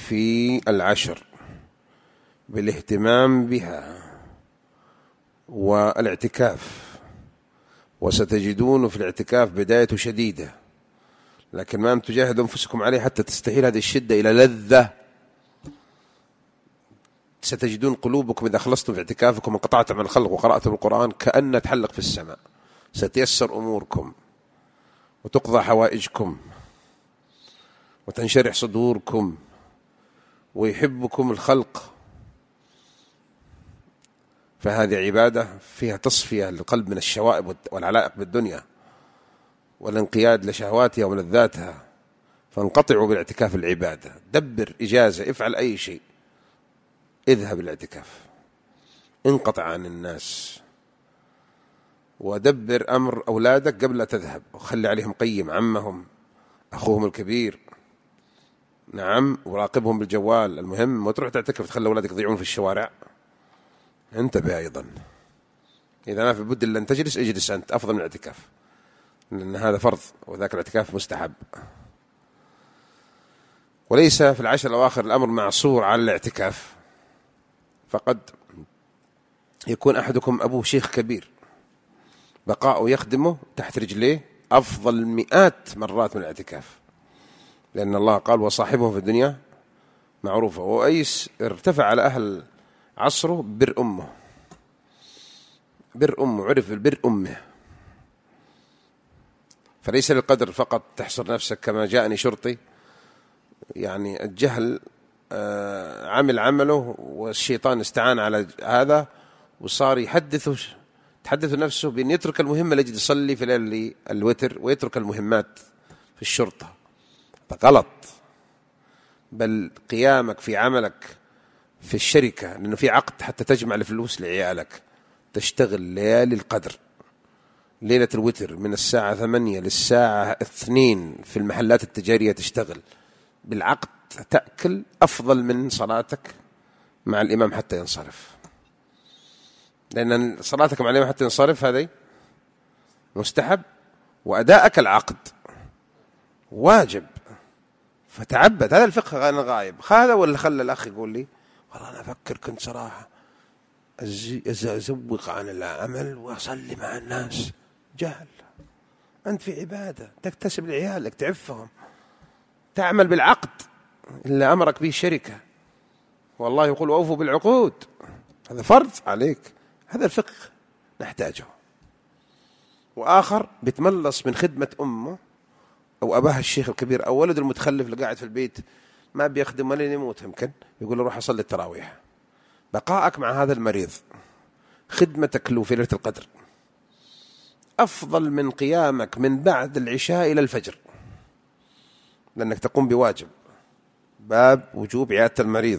في العشر بالاهتمام بها والاعتكاف، وستجدون في الاعتكاف بدايته شديدة، لكن ما أنتم تجاهدوا أنفسكم عليه حتى تستحيل هذه الشدة إلى لذة. ستجدون قلوبكم إذا خلصتم في اعتكافكم وانقطعتم عن الخلق وقرأتم القرآن كأن تحلق في السماء. ستيسر أموركم وتقضى حوائجكم وتنشرح صدوركم ويحبكم الخلق. فهذه عبادة فيها تصفية للقلب من الشوائب والعلائق بالدنيا والانقياد لشهواتها وملذاتها. فانقطعوا بالاعتكاف العبادة، دبر إجازة، افعل أي شيء، اذهب الاعتكاف، انقطع عن الناس، ودبر أمر أولادك قبل لا تذهب، وخلي عليهم قيم، عمهم، أخوهم الكبير، نعم، وراقبهم بالجوال. المهم وتروح تعتكف تخلي أولادك يضيعون في الشوارع، انتبه أيضا. إذا ما في بد إلا أن تجلس، اجلس أنت، أفضل من الاعتكاف، لأن هذا فرض وذاك الاعتكاف مستحب. وليس في العشر الأواخر الأمر معصور على الاعتكاف، فقد يكون أحدكم أبوه شيخ كبير بقاءه يخدمه تحت رجليه أفضل مئات مرات من الاعتكاف، لأن الله قال وصاحبهم في الدنيا معروفة. وأيس ارتفع على أهل عصره بر أمه، بر أمه، عرف بالبر أمه. فليس للقدر فقط تحصر نفسك كما جاءني شرطي، يعني الجهل عمل عمله والشيطان استعان على هذا وصار تحدث نفسه بأن يترك المهمة التي يصلي في ليل الوتر ويترك المهمات في الشرطة. غلط، بل قيامك في عملك في الشركة، لأنه في عقد حتى تجمع الفلوس لعيالك، تشتغل ليالي القدر، ليلة الوتر من الساعة 8 للساعة 2 في المحلات التجارية تشتغل بالعقد، تأكل أفضل من صلاتك مع الإمام حتى ينصرف، لأن صلاتك مع الإمام حتى ينصرف هذا مستحب، وأداءك العقد واجب. فتعبد. هذا الفقه أنا غايب. هذا ولا خلى الأخ يقول لي والله أنا أفكر كنت صراحة أزوق عن العمل وأصلي مع الناس. جهل. أنت في عبادة تكتسب لعيالك، تعفهم، تعمل بالعقد اللي أمرك به الشركة، والله يقول أوفوا بالعقود، هذا فرض عليك. هذا الفقه نحتاجه. وآخر بيتملص من خدمة أمه أو أباها الشيخ الكبير أو ولد المتخلف اللي قاعد في البيت ما بيخدم ولا يموت، يمكن يقول له روح أصلي التراويح. بقاءك مع هذا المريض، خدمتك له في ليلة القدر أفضل من قيامك من بعد العشاء إلى الفجر، لأنك تقوم بواجب. باب وجوب عيادة المريض.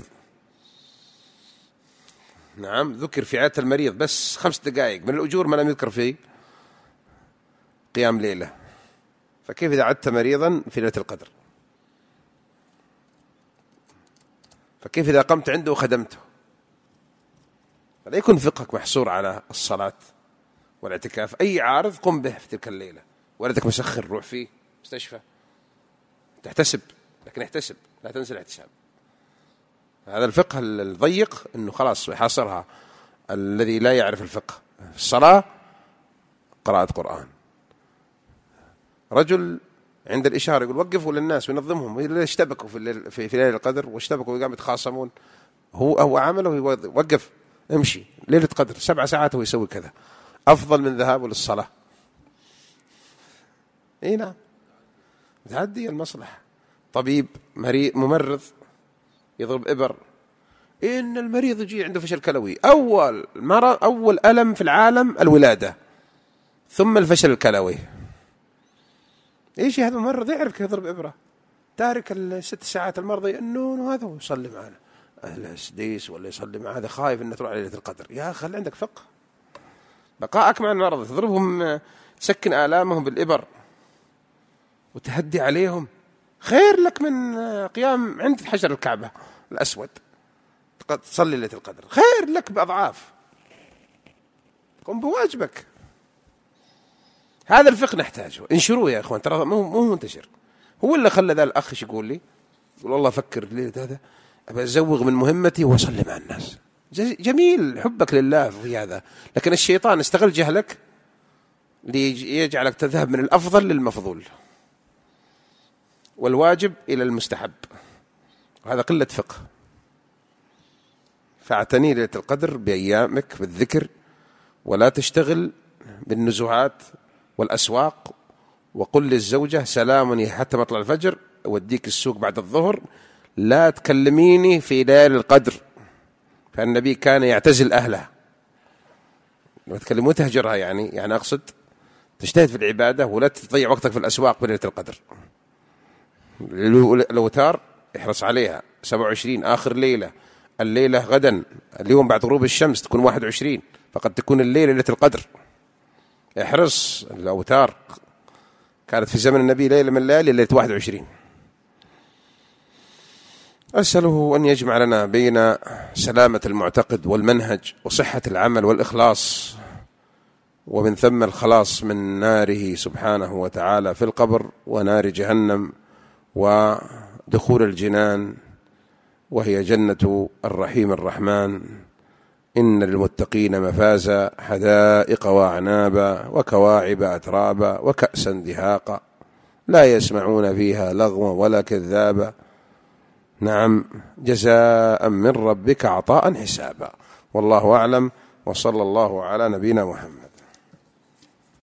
نعم، ذكر في عيادة المريض بس 5 دقائق من الأجور، ما لم يذكر في قيام ليلة. فكيف إذا عدت مريضا في ليلة القدر؟ فكيف إذا قمت عنده وخدمته؟ فلا يكون فقهك محصور على الصلاة والاعتكاف. أي عارض قم به في تلك الليلة. ولدك مسخر روح فيه مستشفى، تحتسب، لكن احتسب، لا تنسى الاحتساب. هذا الفقه الضيق أنه خلاص يحاصرها الذي لا يعرف الفقه. الصلاة قراءة قرآن. رجل عند الإشارة يقول وقفوا للناس وينظمهم، اشتبكوا في ليلة القدر واشتبكوا وقاموا يتخاصمون، هو عمله وقف، امشي ليلة قدر 7 ساعات ويسوي كذا، أفضل من ذهابه للصلاة. اي نعم، تعدي المصلحة. طبيب مريض ممرض يضرب إبر، إن المريض يجي عنده فشل كلوي، أول ألم في العالم الولادة ثم الفشل الكلوي. إيش هذا الممرض يعرف كيف يضرب إبرة، تارك ال6 ساعات المرضى النون وهذا ويصلي معنا السديس ولا يصلي مع هذا، خايف إنه تروح ليلة القدر. يا أخي خلي عندك فقه. بقاءك مع المرضى تضربهم، تسكن آلامهم بالإبر وتهدي عليهم خير لك من قيام عند حجر الكعبة الأسود تصلي ليلة القدر، خير لك بأضعاف. قم بواجبك. هذا الفقه نحتاجه، انشروه يا إخوان، ترى مو منتشر. هو اللي خلى ذا الأخ يقول لي تقول والله أفكر الليلة هذا أبى أزوغ من مهمتي وأصلي مع الناس. جميل حبك لله في هذا، لكن الشيطان استغل جهلك ليجعلك تذهب من الأفضل للمفضول والواجب إلى المستحب، وهذا قلة فقه. فاعتني ليلة القدر بأيامك بالذكر، ولا تشتغل بالنزهات والأسواق. وقل للزوجة سلام حتى مطلع الفجر، أوديك السوق بعد الظهر، لا تكلميني في ليلة القدر، فالنبي كان يعتزل أهله. لو تكلموا تهجرها، يعني أقصد تجتهد في العبادة ولا تضيع وقتك في الأسواق بليلة القدر. الأوتار احرص عليها 27 آخر ليلة، الليلة غدا، اليوم بعد غروب الشمس تكون 21، فقد تكون الليلة ليلة القدر. احرص. الأوتار كانت في زمن النبي ليلة من الليالي ليلة 21. أسأله أن يجمع لنا بين سلامة المعتقد والمنهج وصحة العمل والإخلاص، ومن ثم الخلاص من ناره سبحانه وتعالى في القبر ونار جهنم ودخول الجنان وهي جنة الرحيم الرحمن. إن للمتقين مفازا، حدائق وأعنابا وكواعب أترابا وكأسا دهاقا لا يسمعون فيها لغوا ولا كذابا، نعم جزاء من ربك عطاء حسابا. والله أعلم، وصلى الله على نبينا محمد.